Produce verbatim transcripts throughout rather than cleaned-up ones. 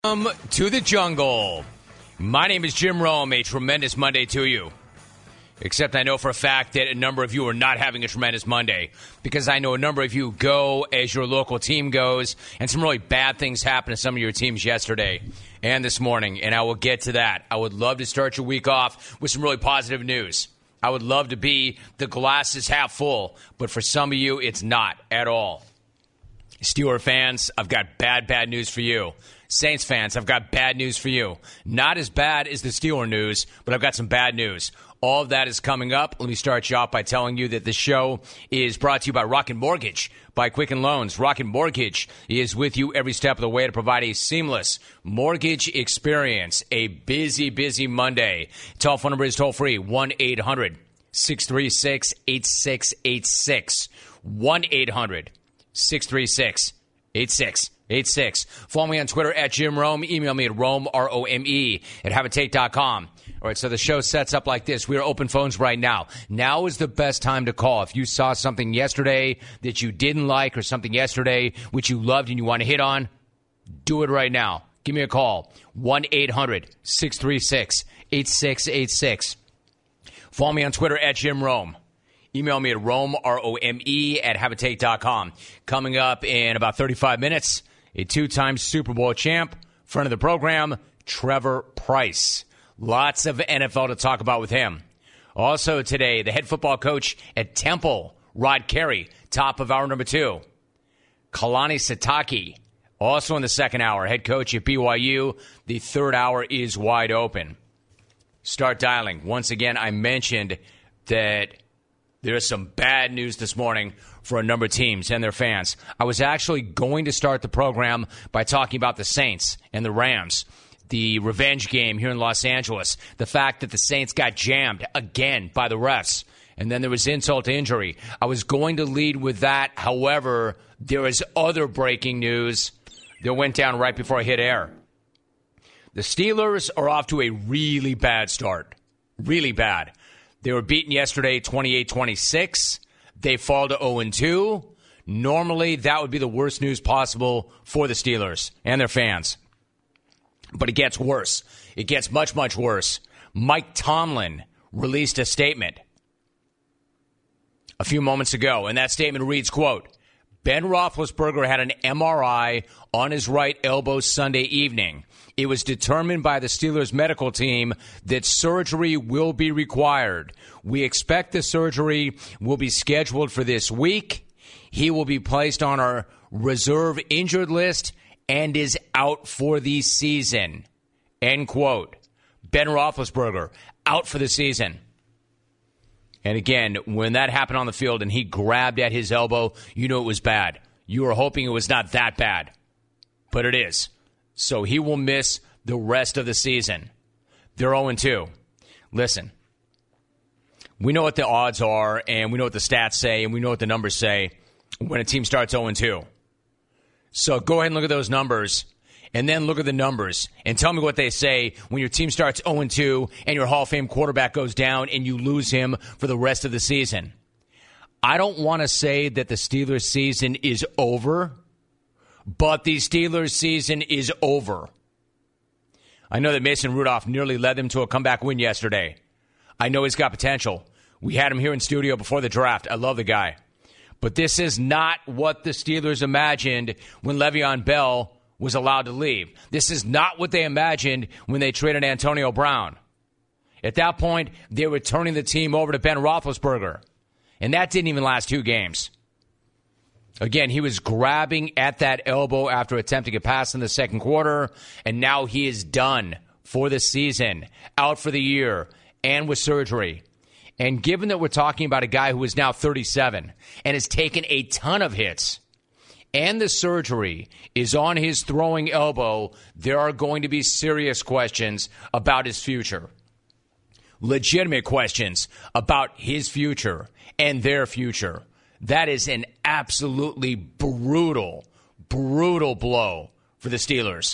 Welcome to the jungle. My name is Jim Rome. A tremendous Monday to you. Except I know for a fact that a number of you are not having a tremendous Monday, because I know a number of you go as your local team goes, and some really bad things happened to some of your teams yesterday and this morning, and I will get to that. I would love to start your week off with some really positive news. I would love to be the glass is half full, but for some of you, it's not at all. Steeler fans, I've got bad, bad news for you. Saints fans, I've got bad news for you. Not as bad as the Steeler news, but I've got some bad news. All of that is coming up. Let me start you off by telling you that the show is brought to you by Rocket Mortgage, by Quicken Loans. Rocket Mortgage is with you every step of the way to provide a seamless mortgage experience. A busy, busy Monday. Telephone number is toll-free, one eight hundred six three six eight six eight six. one eight hundred six three six eight six eight six. Follow me on Twitter at Jim Rome. Email me at Rome, R O M E, at habitate dot com. All right, so the show sets up like this. We are open phones right now. Now is the best time to call. If you saw something yesterday that you didn't like, or something yesterday which you loved and you want to hit on, do it right now. Give me a call, one eight hundred six three six eight six eight six. Follow me on Twitter at Jim Rome. Email me at Rome, R O M E, at habitate dot com. Coming up in about thirty-five minutes, a two-time Super Bowl champ, friend of the program, Trevor Pryce. Lots of N F L to talk about with him. Also today, the head football coach at Temple, Rod Carey, top of hour number two. Kalani Sitake, also in the second hour, head coach at B Y U. The third hour is wide open. Start dialing. Once again, I mentioned that there's some bad news this morning for a number of teams and their fans. I was actually going to start the program by talking about the Saints and the Rams, the revenge game here in Los Angeles, the fact that the Saints got jammed again by the refs, and then there was insult to injury. I was going to lead with that. However, there is other breaking news that went down right before I hit air. The Steelers are off to a really bad start. Really bad. They were beaten yesterday twenty-eight twenty-six. They fall to oh and two. Normally, that would be the worst news possible for the Steelers and their fans. But it gets worse. It gets much, much worse. Mike Tomlin released a statement a few moments ago, and that statement reads, quote, Ben Roethlisberger had an M R I on his right elbow Sunday evening. It was determined by the Steelers medical team that surgery will be required. We expect the surgery will be scheduled for this week. He will be placed on our reserve injured list and is out for the season. End quote. Ben Roethlisberger, out for the season. And again, when that happened on the field and he grabbed at his elbow, you knew it was bad. You were hoping it was not that bad. But it is. So he will miss the rest of the season. They're oh and two. Listen, we know what the odds are, and we know what the stats say, and we know what the numbers say when a team starts oh and two. So go ahead and look at those numbers, and then look at the numbers, and tell me what they say when your team starts oh and two and your Hall of Fame quarterback goes down and you lose him for the rest of the season. I don't want to say that the Steelers' season is over, but the Steelers' season is over. I know that Mason Rudolph nearly led them to a comeback win yesterday. I know he's got potential. We had him here in studio before the draft. I love the guy. But this is not what the Steelers imagined when Le'Veon Bell was allowed to leave. This is not what they imagined when they traded Antonio Brown. At that point, they were turning the team over to Ben Roethlisberger. And that didn't even last two games. Again, he was grabbing at that elbow after attempting a pass in the second quarter, and now he is done for the season, out for the year, and with surgery. And given that we're talking about a guy who is now thirty-seven and has taken a ton of hits, and the surgery is on his throwing elbow, there are going to be serious questions about his future. Legitimate questions about his future and their future. That is an absolutely brutal, brutal blow for the Steelers.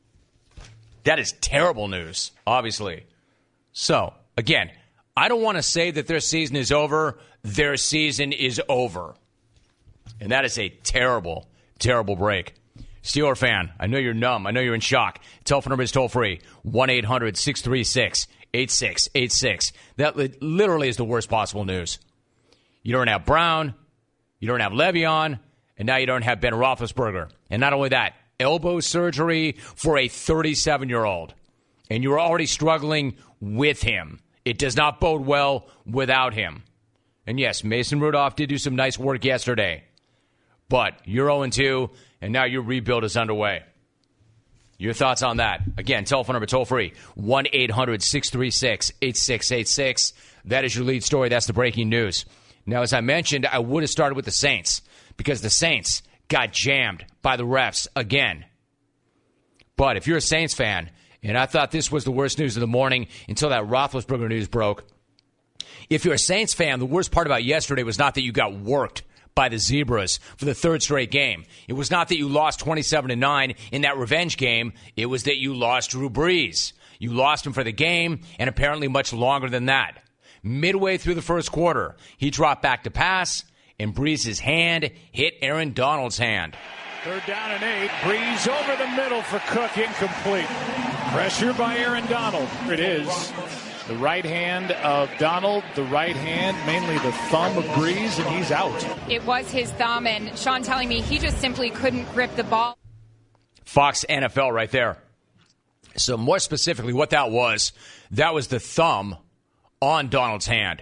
That is terrible news, obviously. So, again, I don't want to say that their season is over. Their season is over. And that is a terrible, terrible break. Steeler fan, I know you're numb. I know you're in shock. Telephone number is toll free. one eight hundred six three six eight six eight six. That literally is the worst possible news. You don't have Brown. You don't have Le'Veon. And now you don't have Ben Roethlisberger. And not only that, elbow surgery for a thirty-seven-year-old. And you're already struggling with him. It does not bode well without him. And yes, Mason Rudolph did do some nice work yesterday. But you're oh and two, and now your rebuild is underway. Your thoughts on that? Again, telephone number toll free, one eight hundred six three six eight six eight six. That is your lead story. That's the breaking news. Now, as I mentioned, I would have started with the Saints because the Saints got jammed by the refs again. But if you're a Saints fan, and I thought this was the worst news of the morning until that Roethlisberger news broke, if you're a Saints fan, the worst part about yesterday was not that you got worked by the Zebras for the third straight game. It was not that you lost twenty-seven to nine in that revenge game. It was that you lost Drew Brees. You lost him for the game, and apparently much longer than that. Midway through the first quarter, he dropped back to pass, and Brees' hand hit Aaron Donald's hand. Third down and eight. Brees over the middle for Cook, incomplete. Pressure by Aaron Donald. Here it is. The right hand of Donald, the right hand, mainly the thumb of Brees, and he's out. It was his thumb, and Sean telling me he just simply couldn't grip the ball. Fox N F L right there. So more specifically, what that was, that was the thumb on Donald's hand.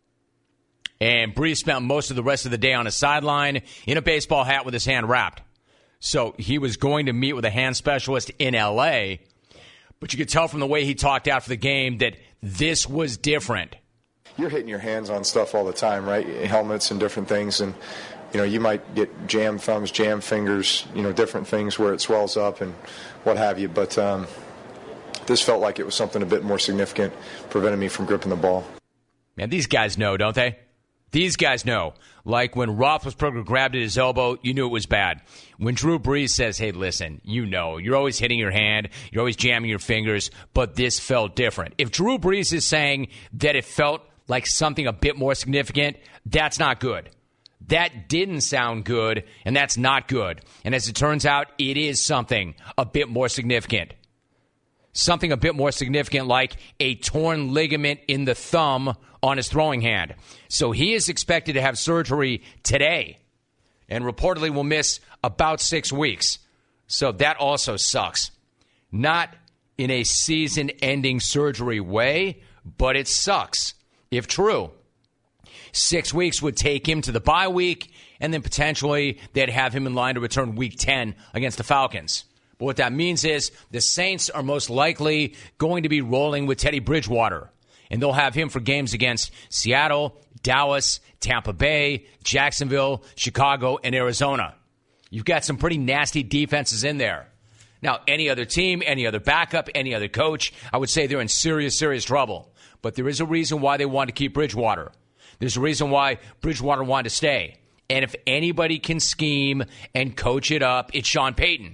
And Brees spent most of the rest of the day on a sideline in a baseball hat with his hand wrapped. So he was going to meet with a hand specialist in L A, but you could tell from the way he talked after the game that this was different. You're hitting your hands on stuff all the time, right? Helmets and different things. And, you know, you might get jammed thumbs, jammed fingers, you know, different things where it swells up and what have you. But um, this felt like it was something a bit more significant, preventing me from gripping the ball. Man, these guys know, don't they? These guys know. Like when Roethlisberger grabbed at his elbow, you knew it was bad. When Drew Brees says, hey, listen, you know, you're always hitting your hand, you're always jamming your fingers, but this felt different. If Drew Brees is saying that it felt like something a bit more significant, that's not good. That didn't sound good, and that's not good. And as it turns out, it is something a bit more significant. Something a bit more significant like a torn ligament in the thumb on his throwing hand. So he is expected to have surgery today and reportedly will miss about six weeks. So that also sucks. Not in a season-ending surgery way, but it sucks, if true. Six weeks would take him to the bye week, and then potentially they'd have him in line to return week ten against the Falcons. But what that means is the Saints are most likely going to be rolling with Teddy Bridgewater. And they'll have him for games against Seattle, Dallas, Tampa Bay, Jacksonville, Chicago, and Arizona. You've got some pretty nasty defenses in there. Now, any other team, any other backup, any other coach, I would say they're in serious, serious trouble. But there is a reason why they want to keep Bridgewater. There's a reason why Bridgewater wanted to stay. And if anybody can scheme and coach it up, it's Sean Payton.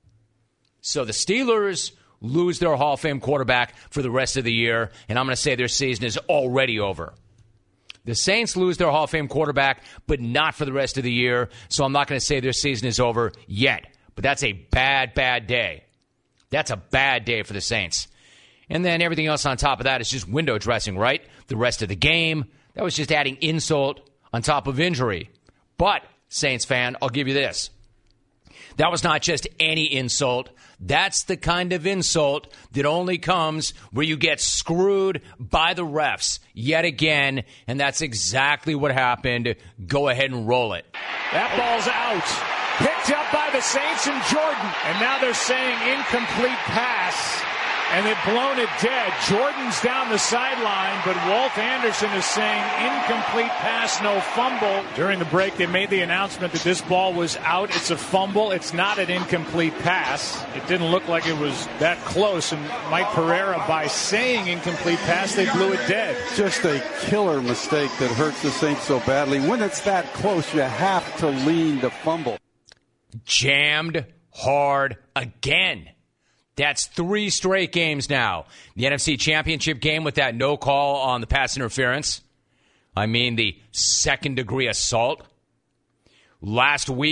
So the Steelers lose their Hall of Fame quarterback for the rest of the year, and I'm going to say their season is already over. The Saints lose their Hall of Fame quarterback, but not for the rest of the year, so I'm not going to say their season is over yet. But that's a bad, bad day. That's a bad day for the Saints. And then everything else on top of that is just window dressing, right? The rest of the game, that was just adding insult on top of injury. But, Saints fan, I'll give you this. That was not just any insult. That's the kind of insult that only comes where you get screwed by the refs yet again, and that's exactly what happened. Go ahead and roll it. That ball's out. Picked up by the Saints and Jordan. And now they're saying incomplete pass. And they've blown it dead. Jordan's down the sideline, but Walt Anderson is saying incomplete pass, no fumble. During the break, they made the announcement that this ball was out. It's a fumble. It's not an incomplete pass. It didn't look like it was that close. And Mike Pereira, by saying incomplete pass, they blew it dead. Just a killer mistake that hurts the Saints so badly. When it's that close, you have to lean to fumble. Jammed hard again. That's three straight games now. The N F C Championship game with that no call on the pass interference. I mean, the second-degree assault. Last week,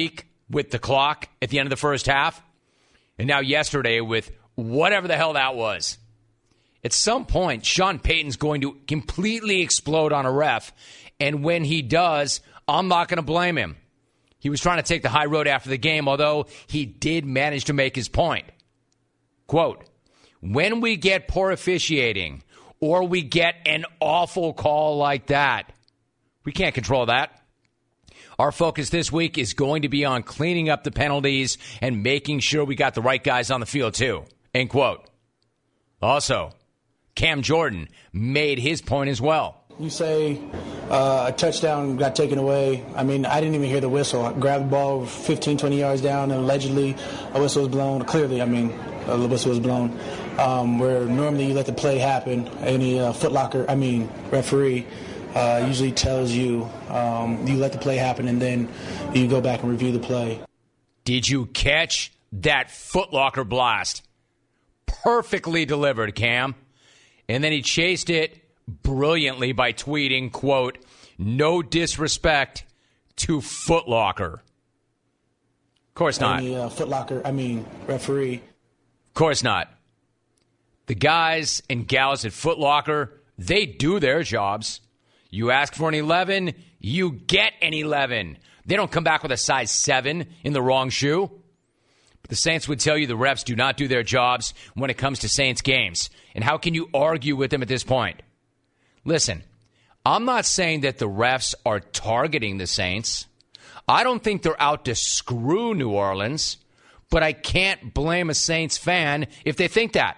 with the clock at the end of the first half, and now yesterday with whatever the hell that was. At some point, Sean Payton's going to completely explode on a ref, and when he does, I'm not going to blame him. He was trying to take the high road after the game, although he did manage to make his point. Quote, when we get poor officiating or we get an awful call like that, we can't control that. Our focus this week is going to be on cleaning up the penalties and making sure we got the right guys on the field too. End quote. Also, Cam Jordan made his point as well. You say uh, a touchdown got taken away. I mean, I didn't even hear the whistle. I grabbed the ball fifteen, twenty yards down, and allegedly a whistle was blown. Clearly, I mean, a whistle was blown. Um, where normally you let the play happen. Any uh, Foot Locker, I mean, referee uh, usually tells you um, you let the play happen, and then you go back and review the play. Did you catch that Foot Locker blast? Perfectly delivered, Cam. And then he chased it brilliantly by tweeting, quote, no disrespect to Foot Locker. Of course not. Any uh, Foot Locker, I mean, referee. Of course not. The guys and gals at Foot Locker, they do their jobs. You ask for an eleven, you get an eleven. They don't come back with a size seven in the wrong shoe. But the Saints would tell you the refs do not do their jobs when it comes to Saints games. And how can you argue with them at this point? Listen, I'm not saying that the refs are targeting the Saints. I don't think they're out to screw New Orleans, but I can't blame a Saints fan if they think that.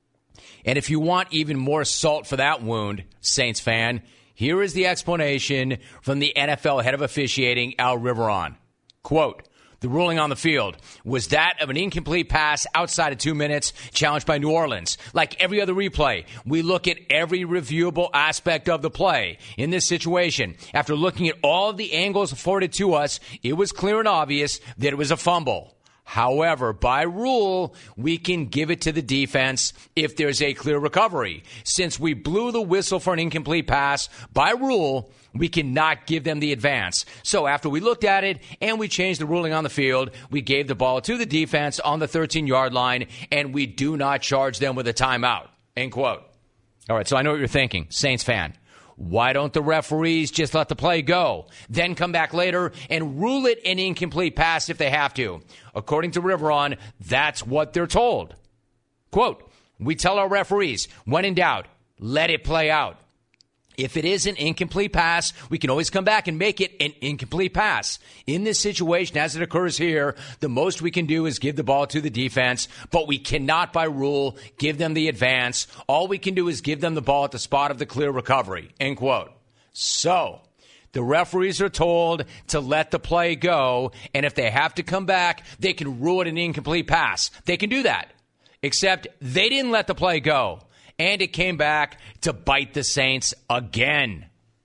And if you want even more salt for that wound, Saints fan, here is the explanation from the N F L head of officiating, Al Riveron. Quote, the ruling on the field was that of an incomplete pass outside of two minutes challenged by New Orleans. Like every other replay, we look at every reviewable aspect of the play. In this situation, after looking at all of the angles afforded to us, it was clear and obvious that it was a fumble. However, by rule, we can give it to the defense if there's a clear recovery. Since we blew the whistle for an incomplete pass, by rule, we cannot give them the advance. So after we looked at it and we changed the ruling on the field, we gave the ball to the defense on the thirteen-yard line, and we do not charge them with a timeout. End quote. All right, so I know what you're thinking, Saints fan. Why don't the referees just let the play go, then come back later and rule it an incomplete pass if they have to? According to Riveron, that's what they're told. Quote, we tell our referees, when in doubt, let it play out. If it is an incomplete pass, we can always come back and make it an incomplete pass. In this situation, as it occurs here, the most we can do is give the ball to the defense, but we cannot, by rule, give them the advance. All we can do is give them the ball at the spot of the clear recovery. End quote. So, the referees are told to let the play go, and if they have to come back, they can rule it an incomplete pass. They can do that. Except they didn't let the play go. And it came back to bite the Saints again.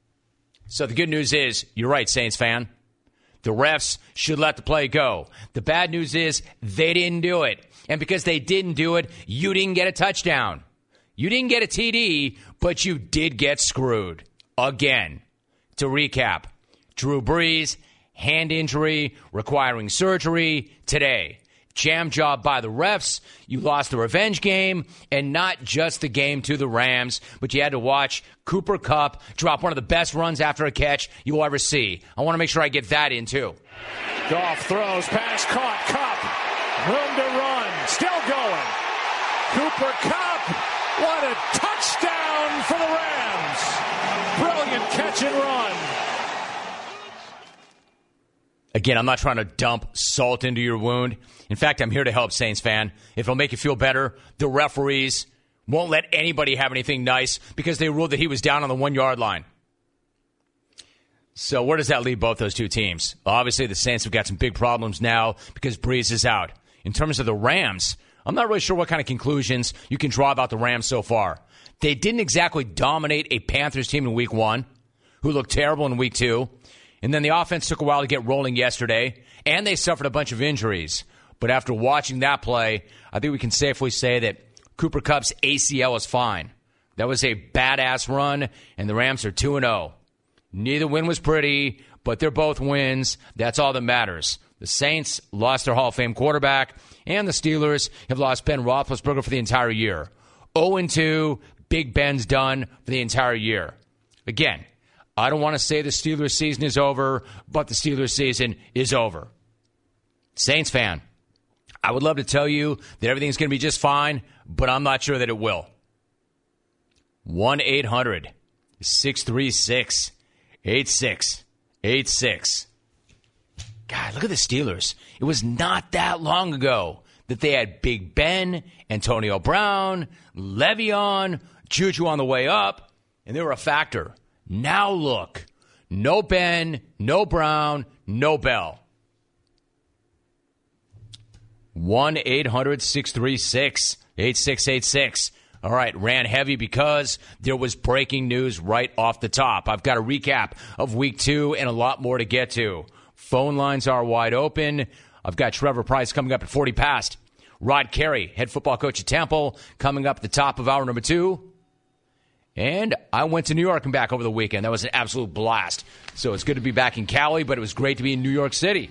So the good news is, you're right, Saints fan. The refs should let the play go. The bad news is, they didn't do it. And because they didn't do it, you didn't get a touchdown. You didn't get a T D, but you did get screwed. Again. To recap, Drew Brees, hand injury, requiring surgery today. Jam job by the refs. You lost the revenge game, and not just the game to the Rams, but you had to watch Cooper Kupp drop one of the best runs after a catch you'll ever see. I want to make sure I get that in, too. Goff throws, pass caught, Kupp, room to run, still going. Cooper Kupp, what a touchdown for the Rams. Brilliant catch and run. Again, I'm not trying to dump salt into your wound. In fact, I'm here to help, Saints fan. If it'll make you feel better, the referees won't let anybody have anything nice because they ruled that he was down on the one-yard line. So where does that leave both those two teams? Obviously, the Saints have got some big problems now because Brees is out. In terms of the Rams, I'm not really sure what kind of conclusions you can draw about the Rams so far. They didn't exactly dominate a Panthers team in week one, who looked terrible in week two. And then the offense took a while to get rolling yesterday, and they suffered a bunch of injuries. But after watching that play, I think we can safely say that Cooper Kupp's A C L is fine. That was a badass run, and the Rams are two and oh. Neither win was pretty, but they're both wins. That's all that matters. The Saints lost their Hall of Fame quarterback, and the Steelers have lost Ben Roethlisberger for the entire year. oh and two, Big Ben's done for the entire year. Again, I don't want to say the Steelers season is over, but the Steelers season is over. Saints fan, I would love to tell you that everything's going to be just fine, but I'm not sure that it will. one eight hundred six three six eight six eight six. God, look at the Steelers. It was not that long ago that they had Big Ben, Antonio Brown, Le'Veon, Juju on the way up, and they were a factor. Now look, no Ben, no Brown, no Bell. one eight hundred six three six eight six eight six. All right, ran heavy because there was breaking news right off the top. I've got a recap of week two and a lot more to get to. Phone lines are wide open. I've got Trevor Price coming up at forty past. Rod Carey, head football coach at Temple, coming up at the top of hour number two. And I went to New York and back over the weekend. That was an absolute blast. So it's good to be back in Cali, but it was great to be in New York City.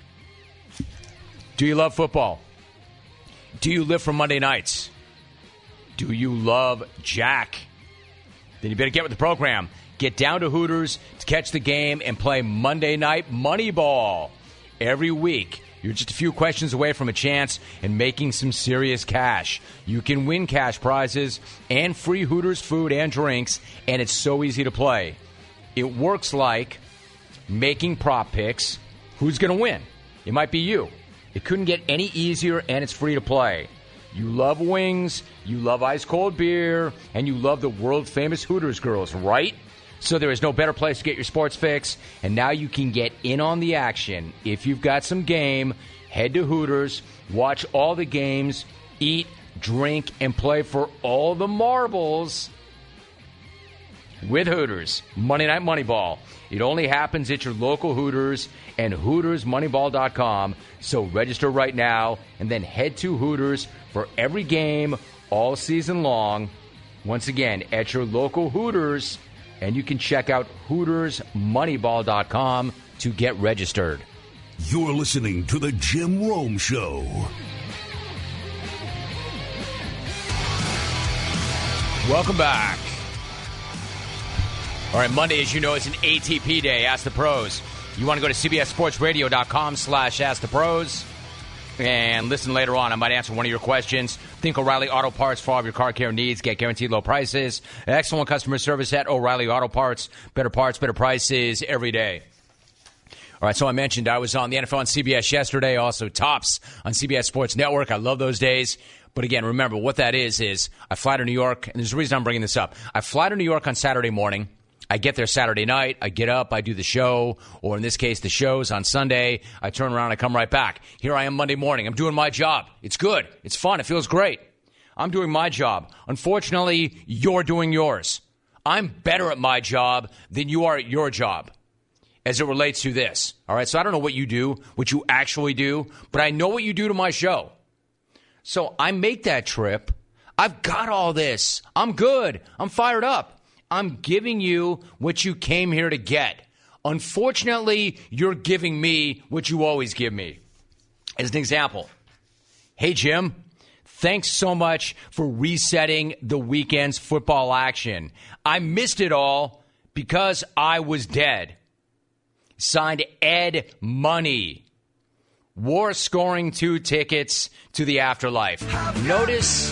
Do you love football? Do you live for Monday nights? Do you love Jack? Then you better get with the program. Get down to Hooters to catch the game and play Monday Night Moneyball. Every week, you're just a few questions away from a chance and making some serious cash. You can win cash prizes and free Hooters food and drinks, and it's so easy to play. It works like making prop picks. Who's going to win? It might be you. It couldn't get any easier, and it's free to play. You love wings, you love ice-cold beer, and you love the world-famous Hooters girls, right? So there is no better place to get your sports fix, and now you can get in on the action. If you've got some game, head to Hooters, watch all the games, eat, drink, and play for all the marbles with Hooters. Monday Night Moneyball. It only happens at your local Hooters and Hooters Moneyball dot com. So register right now and then head to Hooters for every game all season long. Once again, at your local Hooters. And you can check out Hooters Moneyball dot com to get registered. You're listening to The Jim Rome Show. Welcome back. All right, Monday, as you know, is an A T P day. Ask the Pros. You want to go to C B S Sports Radio dot com slash Ask the Pros and listen later on. I might answer one of your questions. Think O'Reilly Auto Parts for all of your car care needs. Get guaranteed low prices. Excellent customer service at O'Reilly Auto Parts. Better parts, better prices every day. All right, so I mentioned I was on the N F L on C B S yesterday, also Tops on C B S Sports Network. I love those days. But again, remember, what that is, is I fly to New York, and there's a reason I'm bringing this up. I fly to New York on Saturday morning. I get there Saturday night. I get up. I do the show, or in this case, the show's on Sunday. I turn around. I come right back. Here I am Monday morning. I'm doing my job. It's good. It's fun. It feels great. I'm doing my job. Unfortunately, you're doing yours. I'm better at my job than you are at your job as it relates to this. All right, so I don't know what you do, what you actually do, but I know what you do to my show. So I make that trip. I've got all this. I'm good. I'm fired up. I'm giving you what you came here to get. Unfortunately, you're giving me what you always give me. As an example, hey, Jim, thanks so much for resetting the weekend's football action. I missed it all because I was dead. Signed Ed Money. War scoring two tickets to the afterlife. Notice...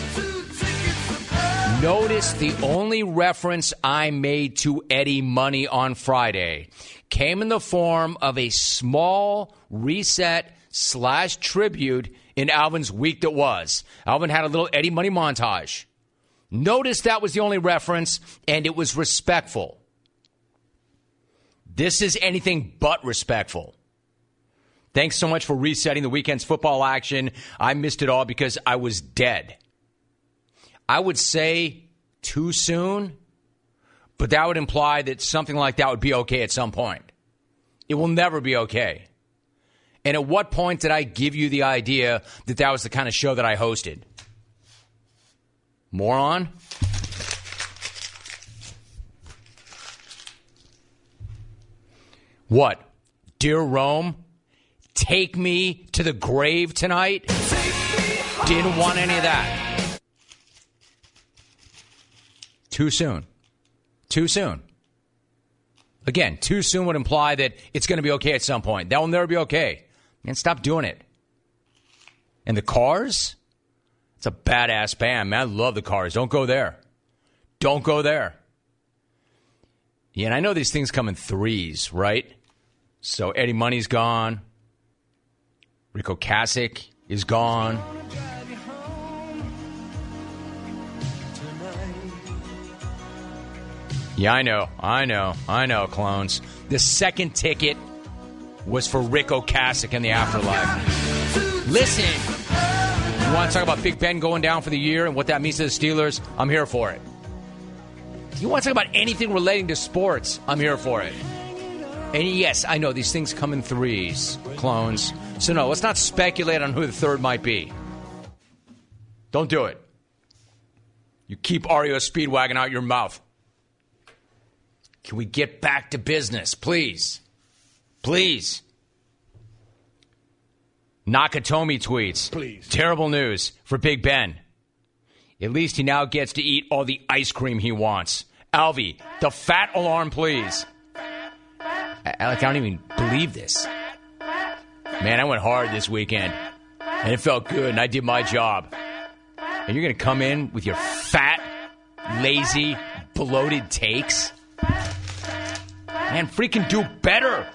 Notice the only reference I made to Eddie Money on Friday came in the form of a small reset slash tribute in Alvin's week that was. Alvin had a little Eddie Money montage. Notice that was the only reference, and it was respectful. This is anything but respectful. Thanks so much for resetting the weekend's football action. I missed it all because I was dead. I would say too soon, but that would imply that something like that would be okay at some point. It will never be okay. And at what point did I give you the idea that that was the kind of show that I hosted? Moron? What? Dear Rome, take me to the grave tonight. Didn't want any of that. Too soon. Too soon. Again, too soon would imply that it's going to be okay at some point. That will never be okay. Man, stop doing it. And the Cars? It's a badass band, man. I love the Cars. Don't go there. Don't go there. Yeah, and I know these things come in threes, right? So Eddie Money's gone. Rico Kasich is gone. Yeah, I know. I know. I know, clones. The second ticket was for Rico Kasich in the afterlife. Listen, you want to talk about Big Ben going down for the year and what that means to the Steelers? I'm here for it. You want to talk about anything relating to sports? I'm here for it. And yes, I know these things come in threes, clones. So no, let's not speculate on who the third might be. Don't do it. You keep R E O Speedwagon out your mouth. Can we get back to business, please? Please. Nakatomi tweets. Please. Terrible news for Big Ben. At least he now gets to eat all the ice cream he wants. Alvy, the fat alarm, please. Alec, I don't even believe this. Man, I went hard this weekend, and it felt good, and I did my job. And you're going to come in with your fat, lazy, bloated takes? Man, freaking do better.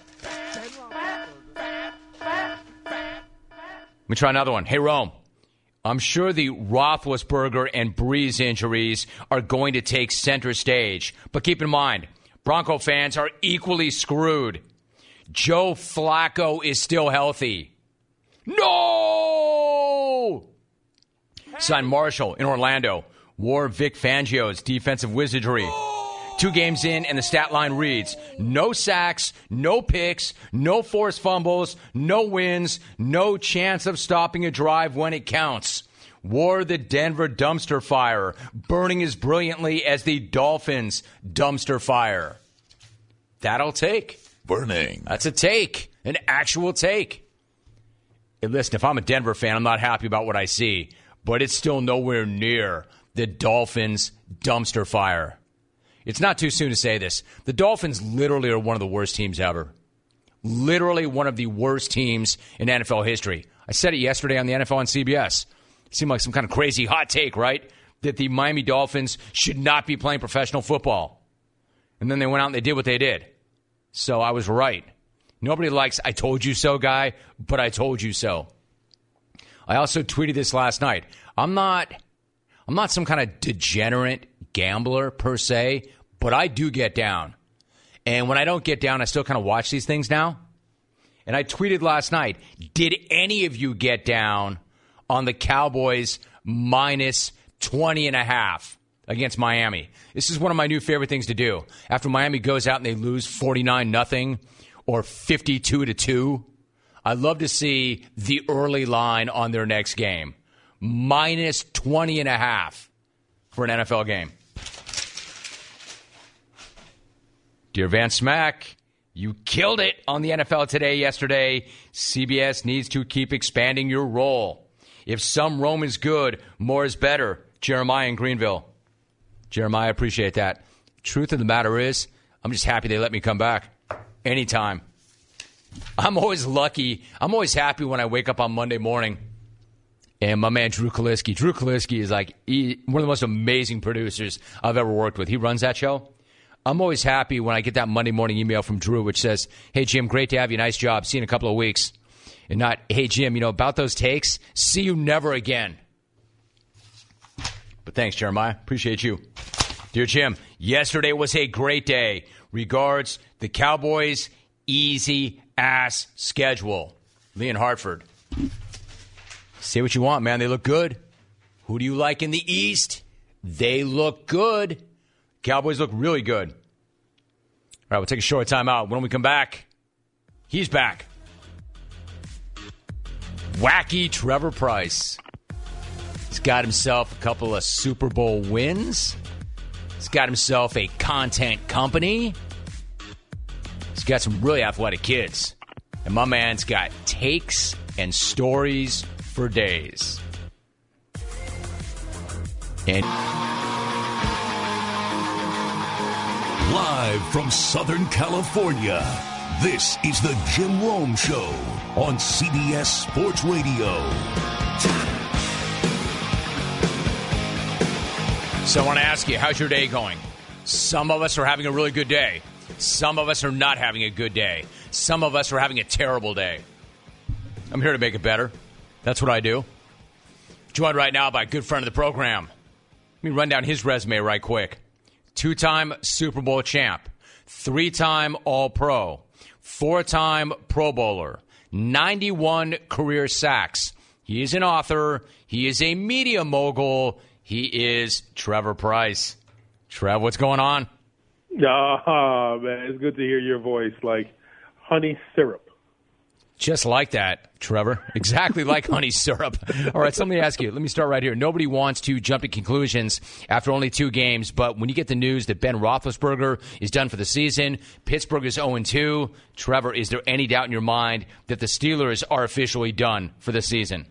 Let me try another one. Hey, Rome. I'm sure the Roethlisberger and Breeze injuries are going to take center stage. But keep in mind, Bronco fans are equally screwed. Joe Flacco is still healthy. No! Son Marshall in Orlando wore Vic Fangio's defensive wizardry. Two games in, and the stat line reads, no sacks, no picks, no forced fumbles, no wins, no chance of stopping a drive when it counts. Wore the Denver dumpster fire, burning as brilliantly as the Dolphins dumpster fire. That'll take. Burning. That's a take, an actual take. Hey, listen, if I'm a Denver fan, I'm not happy about what I see, but it's still nowhere near the Dolphins dumpster fire. It's not too soon to say this. The Dolphins literally are one of the worst teams ever. Literally one of the worst teams in N F L history. I said it yesterday on the N F L on C B S. It seemed like some kind of crazy hot take, right? That the Miami Dolphins should not be playing professional football. And then they went out and they did what they did. So I was right. Nobody likes I told you so guy, but I told you so. I also tweeted this last night. I'm not I'm not some kind of degenerate gambler per se, but I do get down. And when I don't get down, I still kind of watch these things now. And I tweeted last night, did any of you get down on the Cowboys minus twenty and a half against Miami? This is one of my new favorite things to do. After Miami goes out and they lose forty-nine nothing or fifty-two to two, I love to see the early line on their next game. Minus twenty and a half for an N F L game. Dear Van Smack, you killed it on the N F L Today yesterday. C B S needs to keep expanding your role. If some Rome is good, more is better. Jeremiah in Greenville. Jeremiah, appreciate that. Truth of the matter is, I'm just happy they let me come back anytime. I'm always lucky. I'm always happy when I wake up on Monday morning and my man Drew Kaliski. Drew Kaliski is like he, one of the most amazing producers I've ever worked with. He runs that show. I'm always happy when I get that Monday morning email from Drew which says, hey, Jim, great to have you. Nice job. See you in a couple of weeks. And not, hey, Jim, you know, about those takes, see you never again. But thanks, Jeremiah. Appreciate you. Dear Jim, yesterday was a great day. Regards, the Cowboys' easy-ass schedule. Lee in Hartford. Say what you want, man. They look good. Who do you like in the East? They look good. Cowboys look really good. All right, we'll take a short time out. When we come back, he's back. Wacky Trevor Pryce. He's got himself a couple of Super Bowl wins. He's got himself a content company. He's got some really athletic kids. And my man's got takes and stories for days. And live from Southern California, this is the Jim Rome Show on C B S Sports Radio. So I want to ask you, how's your day going? Some of us are having a really good day. Some of us are not having a good day. Some of us are having a terrible day. I'm here to make it better. That's what I do. Joined right now by a good friend of the program. Let me run down his resume right quick. Two-time Super Bowl champ, three-time All-Pro, four-time Pro Bowler, ninety-one career sacks. He is an author. He is a media mogul. He is Trevor Pryce. Trev, what's going on? Ah, oh, man, it's good to hear your voice like honey syrup. Just like that, Trevor. Exactly like honey syrup. All right, so let me ask you. Let me start right here. Nobody wants to jump to conclusions after only two games, but when you get the news that Ben Roethlisberger is done for the season, Pittsburgh is oh and two, Trevor, is there any doubt in your mind that the Steelers are officially done for the season?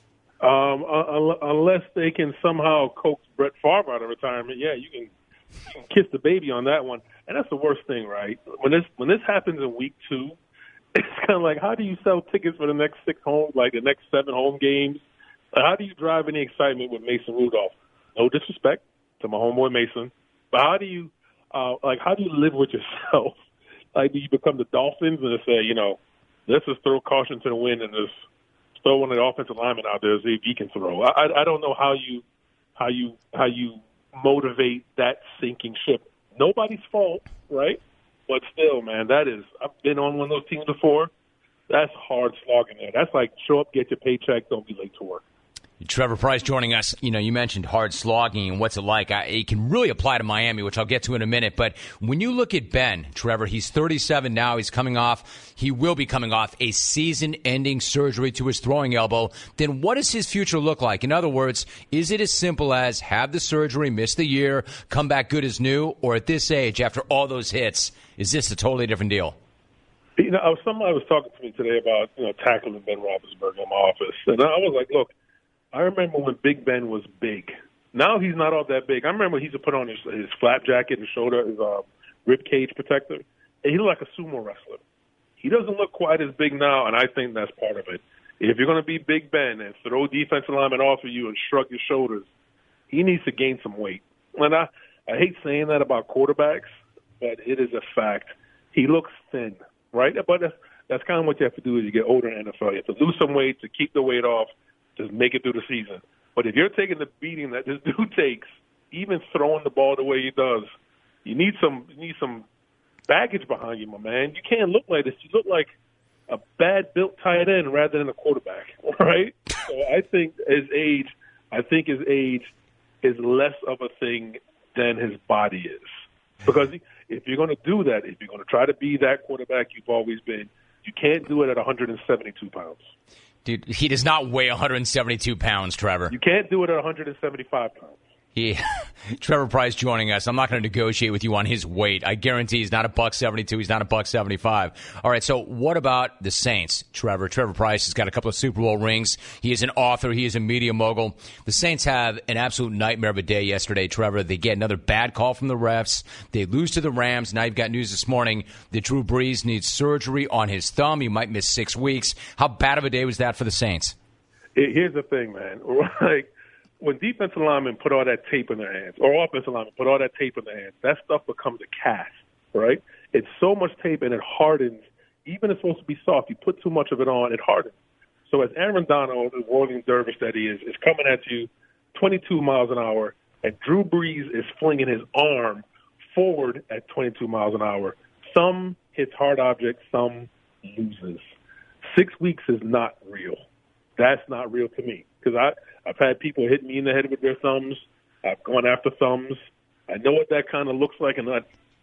Um, uh, unless they can somehow coax Brett Favre out of retirement, yeah, you can, you can kiss the baby on that one. And that's the worst thing, right? When this when this happens in week two, it's kind of like, how do you sell tickets for the next six home, like the next seven home games? How do you drive any excitement with Mason Rudolph? No disrespect to my homeboy Mason, but how do you, uh, like, how do you live with yourself? Like, do you become the Dolphins and say, you know, let's just throw caution to the wind and just throw one of the offensive linemen out there, see if he can throw? I, I don't know how you, how you, how you motivate that sinking ship. Nobody's fault, right? But still, man, that is, I've been on one of those teams before. That's hard slogging there. That's like show up, get your paycheck, don't be late to work. Trevor Pryce joining us. You know, you mentioned hard slogging and what's it like. I, it can really apply to Miami, which I'll get to in a minute. But when you look at Ben, Trevor, he's thirty-seven now. He's coming off, he will be coming off a season-ending surgery to his throwing elbow. Then what does his future look like? In other words, is it as simple as have the surgery, miss the year, come back good as new? Or at this age, after all those hits, is this a totally different deal? You know, somebody was talking to me today about, you know, tackling Ben Roethlisberger in my office. And I was like, look, I remember when Big Ben was big. Now he's not all that big. I remember he used to put on his, his flap jacket, his shoulder, his uh, rib cage protector, and he looked like a sumo wrestler. He doesn't look quite as big now, and I think that's part of it. If you're going to be Big Ben and throw defensive linemen off of you and shrug your shoulders, he needs to gain some weight. And I, I hate saying that about quarterbacks, but it is a fact. He looks thin, right? But that's, that's kind of what you have to do as you get older in the N F L. You have to lose some weight to keep the weight off, just make it through the season. But if you're taking the beating that this dude takes, even throwing the ball the way he does, you need some you need some baggage behind you, my man. You can't look like this. You look like a bad-built tight end rather than a quarterback, right? So I think his age, I think his age is less of a thing than his body is. Because if you're going to do that, if you're going to try to be that quarterback you've always been, you can't do it at one hundred seventy-two pounds. Dude, he does not weigh one hundred seventy-two pounds, Trevor. You can't do it at one hundred seventy-five pounds. He, Trevor Pryce joining us. I'm not going to negotiate with you on his weight. I guarantee he's not a buck seventy-two. He's not a buck seventy-five. All right, so what about the Saints, Trevor? Trevor Pryce has got a couple of Super Bowl rings. He is an author. He is a media mogul. The Saints have an absolute nightmare of a day yesterday, Trevor. They get another bad call from the refs. They lose to the Rams. Now you've got news this morning that Drew Brees needs surgery on his thumb. He might miss six weeks. How bad of a day was that for the Saints? Here's the thing, man. Like, when defensive linemen put all that tape in their hands, or offensive linemen put all that tape in their hands, that stuff becomes a cast, right? It's so much tape and it hardens. Even if it's supposed to be soft, you put too much of it on, it hardens. So as Aaron Donald, the whirling dervish that he is, is coming at you twenty-two miles an hour, and Drew Brees is flinging his arm forward at twenty-two miles an hour, some hits hard objects, some loses. Six weeks is not real. That's not real to me, because I I've had people hit me in the head with their thumbs. I've gone after thumbs. I know what that kind of looks like, and I,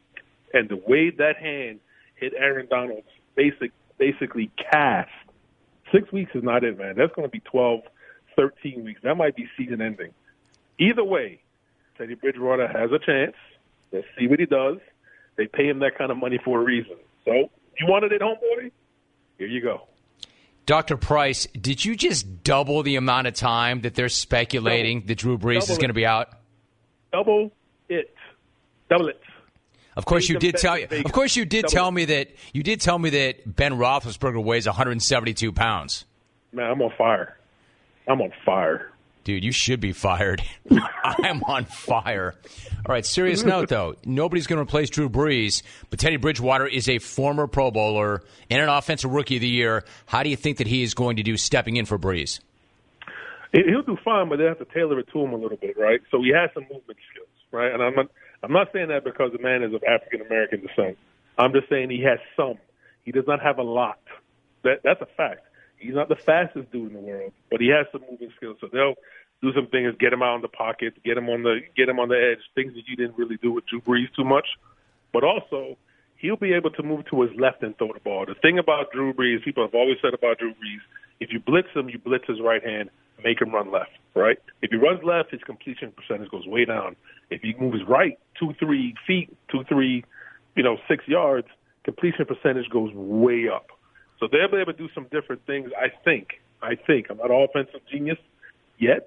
and the way that hand hit Aaron Donald's basic basically cast. Six weeks is not it, man. That's going to be twelve, thirteen weeks. That might be season ending. Either way, Teddy Bridgewater has a chance. Let's see what he does. They pay him that kind of money for a reason. So you wanted it, homeboy? Here you go. Doctor Price, did you just double the amount of time that they're speculating double. that Drew Brees double is going to be out? Double it. Double it. Of course, you did tell you. Of course, you did tell me that you did tell me that Ben Roethlisberger weighs one hundred seventy-two pounds. Man, I'm on fire. I'm on fire. Dude, you should be fired. I'm on fire. All right, serious note, though. Nobody's going to replace Drew Brees, but Teddy Bridgewater is a former Pro Bowler and an Offensive Rookie of the Year. How do you think that he is going to do stepping in for Brees? He'll do fine, but they have to tailor it to him a little bit, right? So he has some movement skills, right? And I'm not, I'm not saying that because the man is of African-American descent. I'm just saying he has some. He does not have a lot. That That's a fact. He's not the fastest dude in the world, but he has some moving skills. So they'll do some things, get him out in the pocket, get him on the get him on the edge, things that you didn't really do with Drew Brees too much. But also, he'll be able to move to his left and throw the ball. The thing about Drew Brees, people have always said about Drew Brees, if you blitz him, you blitz his right hand, make him run left, right? If he runs left, his completion percentage goes way down. If he moves right two, three feet, two, three, you know, six yards, completion percentage goes way up. So they'll be able to do some different things, I think. I think. I'm not an offensive genius yet,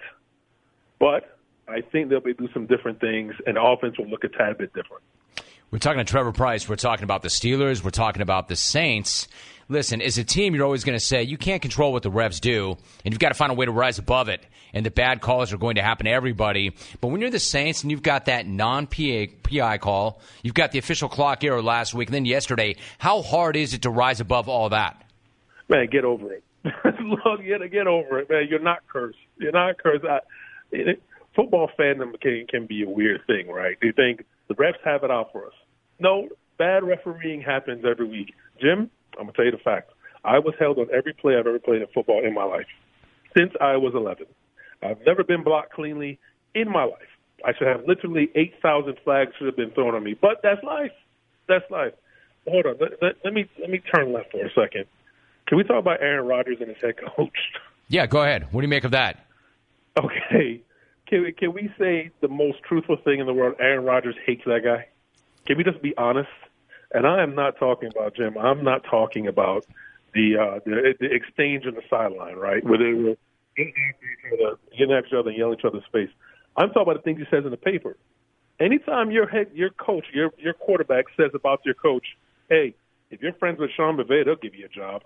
but I think they'll be able to do some different things, and the offense will look a tad bit different. We're talking to Trevor Price. We're talking about the Steelers. We're talking about the Saints. Listen, as a team, you're always going to say you can't control what the refs do, and you've got to find a way to rise above it, and the bad calls are going to happen to everybody. But when you're the Saints and you've got that non-P I call, you've got the official clock error last week, and then yesterday, how hard is it to rise above all that? Man, get over it. Look, get, get over it, man. You're not cursed. You're not cursed. I, it, football fandom can, can be a weird thing, right? They think the refs have it out for us. No, bad refereeing happens every week. Jim, I'm going to tell you the fact. I was held on every play I've ever played in football in my life since I was eleven. I've never been blocked cleanly in my life. I should have literally eight thousand flags should have been thrown on me. But that's life. That's life. Hold on. Let, let, let me let me turn left for a second. Can we talk about Aaron Rodgers and his head coach? Yeah, go ahead. What do you make of that? Okay. Can we, can we say the most truthful thing in the world? Aaron Rodgers hates that guy. Can we just be honest? And I am not talking about, Jim, I'm not talking about the uh, the, the exchange on the sideline, right, where they were getting at each other and yelling each other's face. I'm talking about the things he says in the paper. Anytime your head, your coach, your your quarterback says about your coach, hey, if you're friends with Sean McVay, they'll give you a job.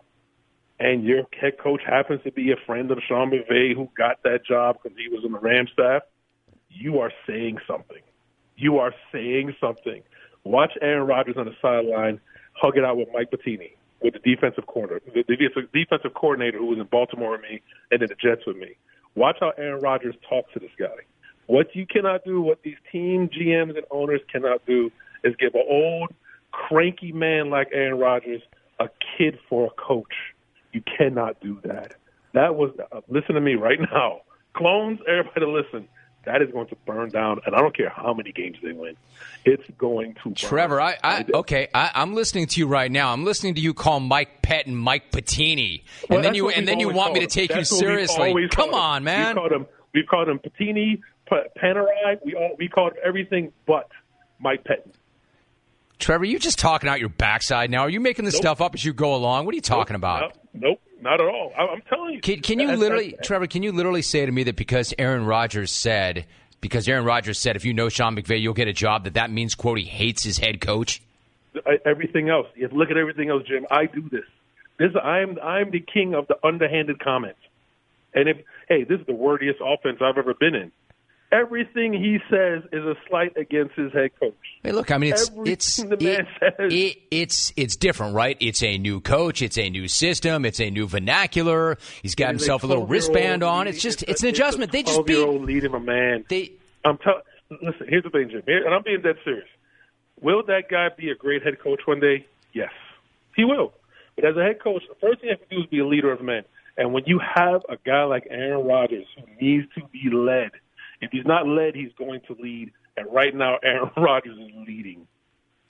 And your head coach happens to be a friend of Sean McVay who got that job because he was on the Rams staff, you are saying something. You are saying something. Watch Aaron Rodgers on the sideline hug it out with Mike Pettine, with the defensive corner, the defensive coordinator who was in Baltimore with me and then the Jets with me. Watch how Aaron Rodgers talks to this guy. What you cannot do, what these team G Ms and owners cannot do, is give an old, cranky man like Aaron Rodgers a kid for a coach. You cannot do that. That was, uh, listen to me right now. Clones, everybody listen. That is going to burn down, and I don't care how many games they win. It's going to burn. Trevor, I, I okay, I, I'm listening to you right now. I'm listening to you call Mike Pettin Mike Pettine, and well, then you and then you want me to take you seriously. Come on, man. We called him, we called him Pettine, Panerai. We all we called him everything but Mike Pettin. Trevor, you just talking out your backside now? Are you making this nope. stuff up as you go along? What are you talking nope, about? No, nope, not at all. I, I'm telling you. Can, can you that's, literally, that's, Trevor? Can you literally say to me that because Aaron Rodgers said, because Aaron Rodgers said, if you know Sean McVay, you'll get a job, that that means, quote, he hates his head coach? Everything else. You have to look at everything else, Jim. I do this. This I'm I'm the king of the underhanded comments. And if hey, this is the wordiest offense I've ever been in. Everything he says is a slight against his head coach. Hey, look, I mean, it's it's it, it, it's it's different, right? It's a new coach, it's a new system, it's a new vernacular. He's got himself a, a little wristband on. It's just it's, it's an adjustment. They just beat. Lead him a man. They. I'm telling. Listen, here's the thing, Jim, and I'm being dead serious. Will that guy be a great head coach one day? Yes, he will. But as a head coach, the first thing you have to do is be a leader of men. And when you have a guy like Aaron Rodgers who needs to be led. If he's not led, he's going to lead. And right now, Aaron Rodgers is leading.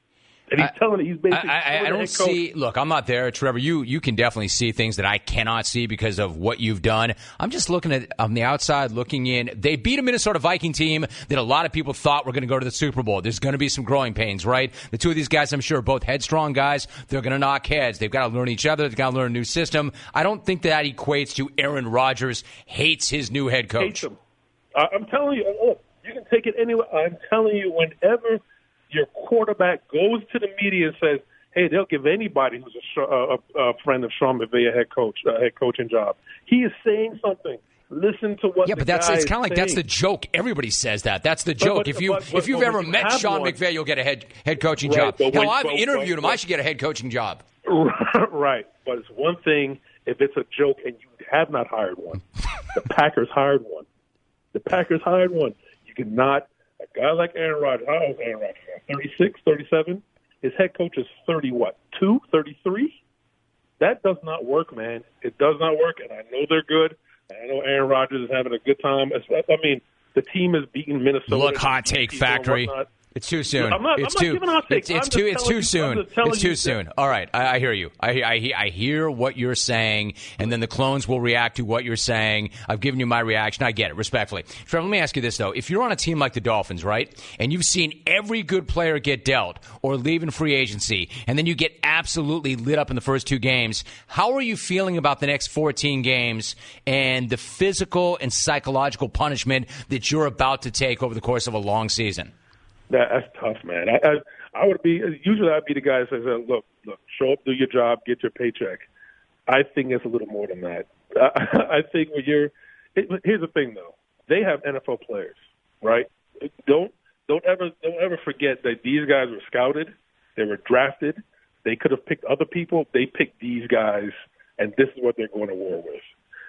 And he's I, telling it. He's basically. I, I, I don't see. Look, I'm not there, Trevor. You you can definitely see things that I cannot see because of what you've done. I'm just looking at on the outside, looking in. They beat a Minnesota Viking team that a lot of people thought were going to go to the Super Bowl. There's going to be some growing pains, right? The two of these guys, I'm sure, are both headstrong guys. They're going to knock heads. They've got to learn each other. They've got to learn a new system. I don't think that equates to Aaron Rodgers hates his new head coach. Hates him. Uh, I'm telling you. Look, you can take it anywhere. I'm telling you, whenever your quarterback goes to the media and says, hey, they'll give anybody who's a, a, a friend of Sean McVay a head coach, a head coaching job. He is saying something. Listen to what yeah, the but that's guy it's kind of like saying. That's the joke. Everybody says that. That's the joke. But, but, if you but, but, if you've but ever you met Sean one, McVay, you'll get a head head coaching right, job. Hell, when, I've but, interviewed but, him. I should get a head coaching job. Right, but it's one thing if it's a joke and you have not hired one. The Packers hired one. The Packers hired one. You cannot. A guy like Aaron Rodgers, how old is Aaron Rodgers? thirty-six, thirty-seven? His head coach is thirty, what, two, thirty-three? That does not work, man. It does not work, and I know they're good. I know Aaron Rodgers is having a good time. I mean, the team has beaten Minnesota. Look, hot take factory. It's too soon. I'm not, it's I'm too. not giving hot take. It's, it's too. It's too soon. It's too soon. All right, I, I hear you. I, I I hear what you're saying, and then the clones will react to what you're saying. I've given you my reaction. I get it, respectfully. Trevor, let me ask you this though: if you're on a team like the Dolphins, right, and you've seen every good player get dealt or leave in free agency, and then you get absolutely lit up in the first two games, how are you feeling about the next fourteen games and the physical and psychological punishment that you're about to take over the course of a long season? That, that's tough, man. I, I I would be usually I'd be the guy that says, "Look, look, show up, do your job, get your paycheck." I think it's a little more than that. I, I think when you're it, here's the thing, though, they have N F L players, right? Don't don't ever don't ever forget that these guys were scouted, they were drafted, they could have picked other people, they picked these guys, and this is what they're going to war with.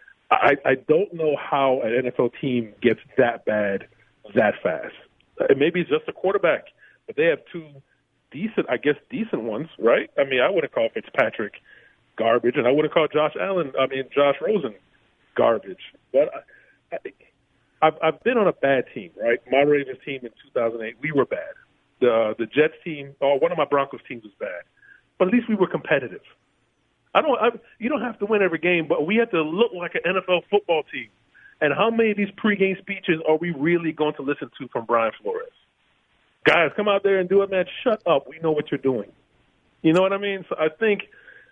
I, I don't know how an N F L team gets that bad that fast. And maybe it's just a quarterback, but they have two decent, I guess, decent ones, right? I mean, I wouldn't call Fitzpatrick garbage, and I wouldn't call Josh Allen, I mean, Josh Rosen garbage. But I, I, I've, I've been on a bad team, right? My Ravens team in two thousand eight, we were bad. The the Jets team, or one of my Broncos teams was bad, but at least we were competitive. I don't, I, you don't have to win every game, but we have to look like an N F L football team. And how many of these pregame speeches are we really going to listen to from Brian Flores? Guys, come out there and do it, man. Shut up. We know what you're doing. You know what I mean? So I think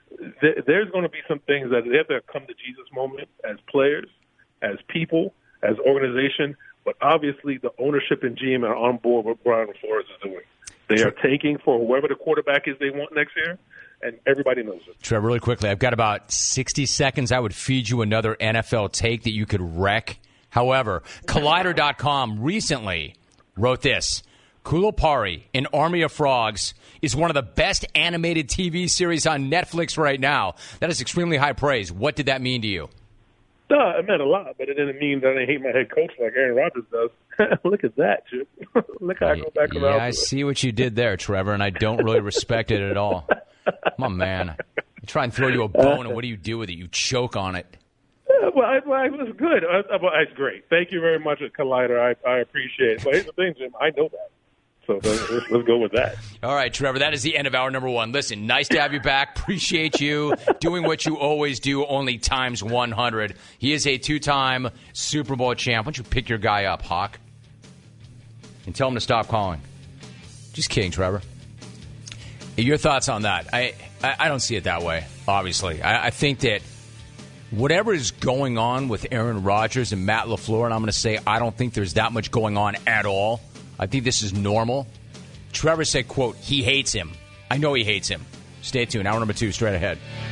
th- there's going to be some things that they have to come to Jesus moment as players, as people, as organization. But obviously the ownership and G M are on board with what Brian Flores is doing. They are taking for whoever the quarterback is they want next year, and everybody knows it. Trevor, really quickly, I've got about sixty seconds. I would feed you another N F L take that you could wreck. However, Collider dot com recently wrote this. Kulopari, an Army of Frogs, is one of the best animated T V series on Netflix right now. That is extremely high praise. What did that mean to you? Uh, it meant a lot, but it didn't mean that I hate my head coach like Aaron Rodgers does. Look at that, Jim. Look how I go back around. Yeah, I see what you did there, Trevor, and I don't really respect it at all. Come on, man. I try and throw you a bone, and what do you do with it? You choke on it. Uh, well, I, well, it was good. I, I, well, it's great. Thank you very much, Collider. I, I appreciate it. But here's the thing, Jim. I know that. So let's, let's go with that. All right, Trevor, that is the end of hour number one. Listen, nice to have you back. Appreciate you doing what you always do, only times one hundred. He is a two-time Super Bowl champ. Why don't you pick your guy up, Hawk, and tell him to stop calling? Just kidding, Trevor. Your thoughts on that? I, I, I don't see it that way, obviously. I, I think that whatever is going on with Aaron Rodgers and Matt LaFleur, and I'm going to say I don't think there's that much going on at all. I think this is normal. Trevor said, quote, he hates him. I know he hates him. Stay tuned. Hour number two, straight ahead.